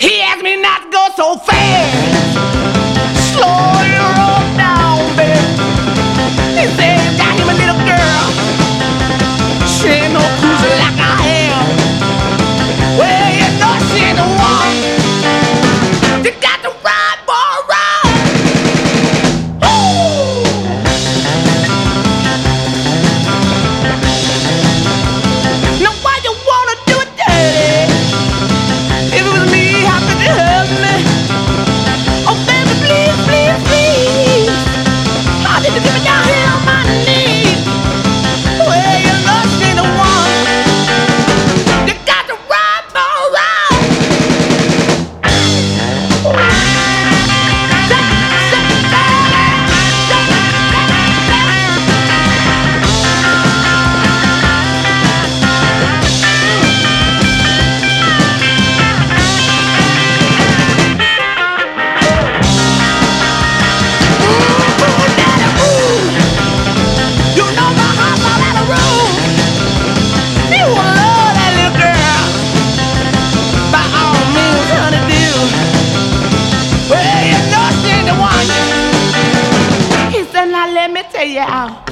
He asked me not to go so fast. Slow your roll down, baby. He said, you got him a little girl. She ain't no cruiser like I am. Well, you know she ain't the one. You got to ride for a ride. Ooh. Now why you wanna do it dirty? If it was me, how could you help me? Oh baby, please, please, please. How did you get me down here on my knees? Well, you know she ain't the one. You got to ride for a ride. Let me tell you how